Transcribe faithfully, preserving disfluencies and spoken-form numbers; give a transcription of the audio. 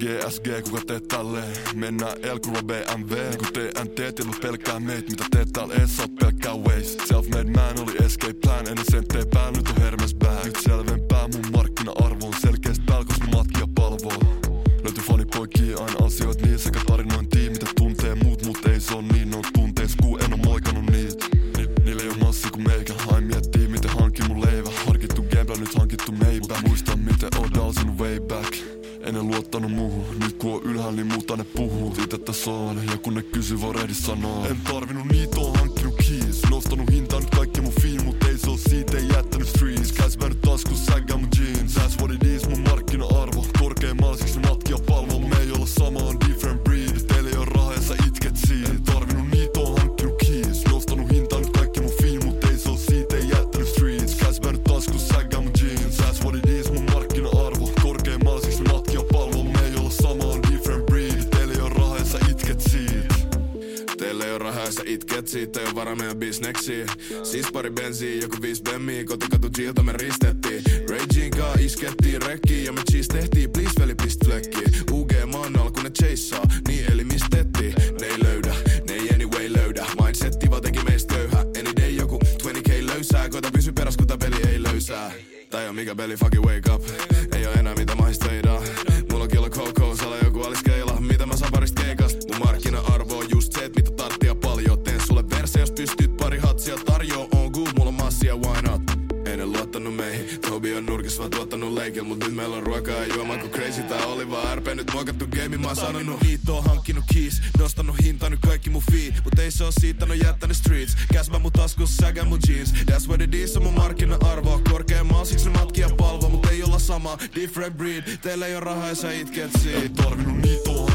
G S G, kuka teet tälleen? Mennään L-kuva B M W. Niinku T N T, tilma pelkkää meit. Mitä teet täällä ees, sä oot pelkkää waste. Self-made man oli escape plan. Ennen senttei päällä, nyt on Hermes bag. Nyt selvempää mun markkina-arvo on selkeästi päällä, koska mä matkia palvoo. Löytyy fanipoikia aina asioit niin sekä tarinointia. Mitä tuntee muut, mut ei se on niin. Ne on tunteis, ku en oo moikannut niitä. Ni, niillä ei oo massi ku meikä. Hain miettii miten hankin mun leivä. Harkittu gamble, nyt hankittu Maybach. Muista miten oon dalsinut way back. En oo luottanut muuhun, nyt ku on ylhäällä niin muuta ne puhuu. Siitä tässä on, ja kun ne kysyy voi rehdi sanoo. En tarvinnut niitä, oon hankkinut keys. Nostanut hintaa nyt kaikki mun fiin, mut ei se oo siitä, ei jättänyt streets. Käs mä nyt taskus, säggää mun jeans. That's what it is, mun markkina-arvo. Korkeammalla siksi ne matkia palvoo. Me ei olla sama, on different breed. Teillä ei oo rahaa ja sä itket siitä. En tarvinnut niitä, oon hankkinut keys. Nostanut hintaa nyt kaikki mun fiin, mut ei se oo siitä, ei jättänyt streets. Käs mä nyt taskus, säggää mun jeans. That's what it is, mun markkina-arvo. Korkeammalla siksi ne matkia palvoo. Me ei olla sama, on different breed. Teillä ei oo rahaa ja sä itket siitä. Teillä ei oo rahaa ja sä itket siitä. Ei oo varaa meidän bisneksiin. Siis pari bensiin, joku viis bemmii. Kotikatu Gilta me ristettiin. Ray Jean kaa iskettiin rekkiin. Ja me cheese tehtiin, please veli pist flekkiin. U G maan alla kun ne chaseaa. Niin eli mistettiin. Ne ei löydä, ne ei anyway löydä. Mindsetti vaan teki meistä köyhä. Any day joku kaksikymmentä k löysää. Koita pysy peräs kun tää peli ei löysää. Tää on mikä peli, fucking wake up. Ei oo enää mitä mahis töidään. Mulla on kilo cocoa, sala joku aliskeila. Mitä mä saan parista keikasta? Mun markkina-arvo on just se, et mitä tarttia paljon. Teen sulle verse, jos pystyt pari hatsia tarjoa. On good, mulla on massia, why not? En oo luottanut meihin. Tobi on nurkis vaan tuottanut leikil. Mut nyt meillä on ruokaa ja juomaa kun crazy. Tää oli vaan R P, nyt muokattu game. Mä oon sanonut niitä, oon hankkinut keys. Nostanut hintaa nyt kaikki mun fee. Mut ei se oo siitä, no jättänyt streets. Käsmä mun taskus, sägä mun jeans. That's what it is, on mun markkina-arvo. Korkeammalla siksi ne matkia palvoo. Mut ei olla sama, different breed. Teillä ei oo rahaa ja sä itket siitä. En tarvinnut niitä, oon